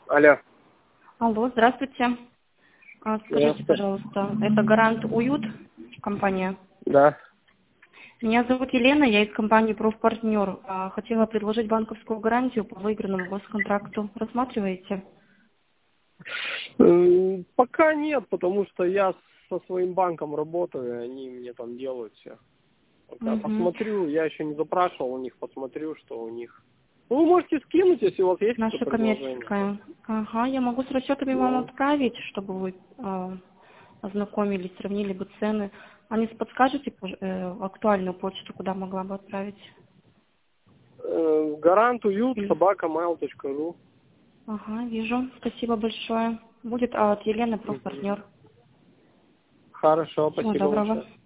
Алло. Алло, здравствуйте. Скажите, Здравствуйте. пожалуйста, это Гарант Уют, компания? Да. Меня зовут Елена, я из компании Профпартнер. Хотела предложить банковскую гарантию по выигранному госконтракту. Рассматриваете? Пока нет, потому что я со своим банком работаю, и они мне там делают все. Пока Угу. посмотрю, я еще не запрашивал у них, посмотрю, что у них. Ну, вы можете скинуть, если у вас есть какое-то Наша предложение. коммерческая. Ага, я могу с расчетами вам Ну, отправить, чтобы вы ознакомились, сравнили бы цены. А не подскажете актуальную почту, куда могла бы отправить? гарант уют Или- @mail.ru. Ага, вижу. Спасибо большое. Будет от Елены Мгм. Профпартнер. Хорошо, Всего спасибо доброго. большое.